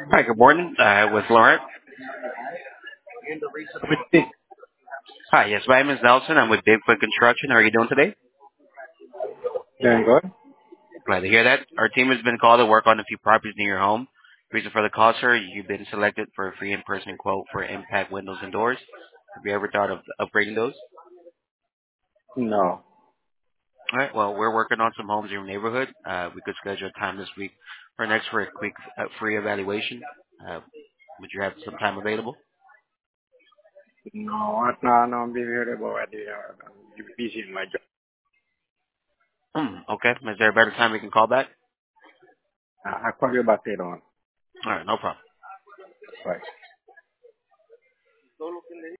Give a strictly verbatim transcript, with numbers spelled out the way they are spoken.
Hi, good morning. Uh, with Laurent. With Dick. Hi, yes, my name is Nelson. I'm with Bigfoot Construction. How are you doing today? Doing good? Glad to hear that. Our team has been called to work on a few properties near your home. Reason for the call, sir, you've been selected for a free in-person quote for impact windows and doors. Have you ever thought of upgrading those? No. All right, well, we're working on some homes in your neighborhood. Uh, we could schedule a time this week or next for a quick uh, free evaluation. Uh, would you have some time available? No, at now I'm busy about it. I'm busy in my job. Hmm, okay. Is there a better time we can call back? Uh, I'll call you back later on. All right, no problem. Bye.